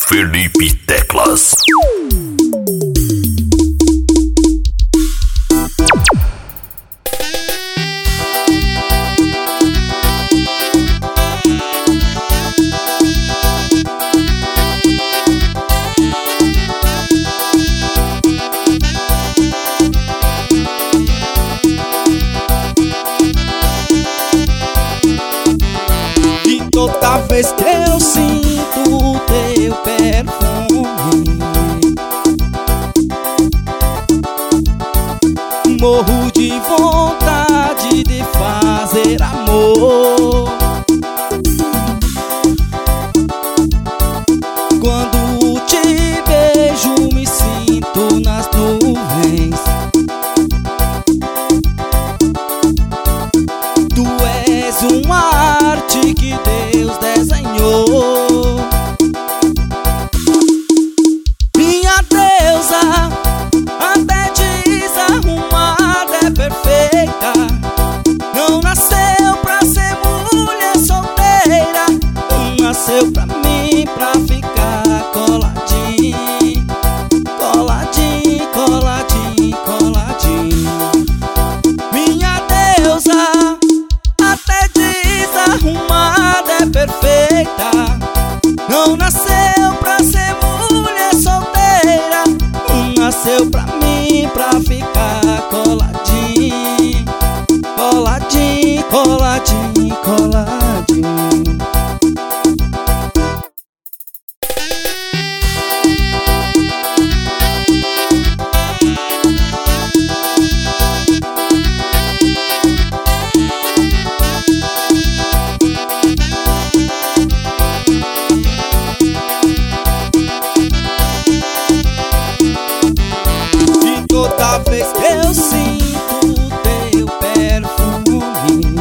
Felipe Teclas. Toda vez que eu sinto o teu perfume, morro de vontade de fazer amor. Quando te beijo me sinto nas nuvens. Tu és uma arte que Deus desenhou. Minha deusa, até desarrumada é perfeita. Não nasceu pra ser mulher solteira, nasceu pra mim, pra ficar coladinho, coladinho, coladinho, coladinho. Minha deusa, até desarrumada é perfeita. Não nasceu pra ser mulher solteira, nasceu pra mim, pra ficar coladinho, coladinho, coladinho, coladinho. Toda vez que eu sinto o teu perfume,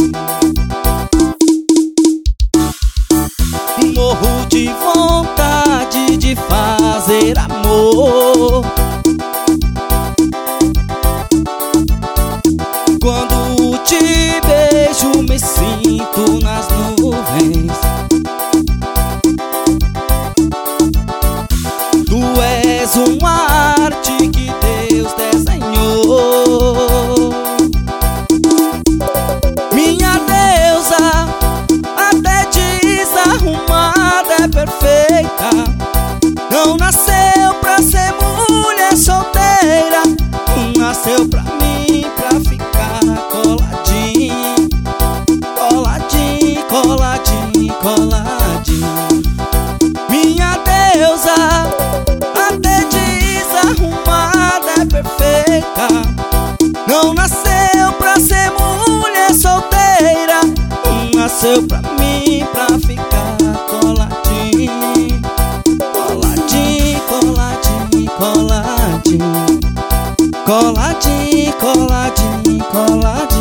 morro de vontade de fazer amor. Quando te beijo me sinto nas nuvens. Tu és uma arte que Deus desenhou. Minha deusa, até desarrumada é perfeita. Não nasceu pra ser mulher solteira, nasceu pra mim, pra ficar coladinho, coladinho, coladinho, coladinho. Minha deusa, até desarrumada é perfeita. Não nasceu pra ser mulher solteira, nasceu pra mim, pra ficar coladinho, coladinho, coladinho, coladinho, coladinho, coladinho, coladinho.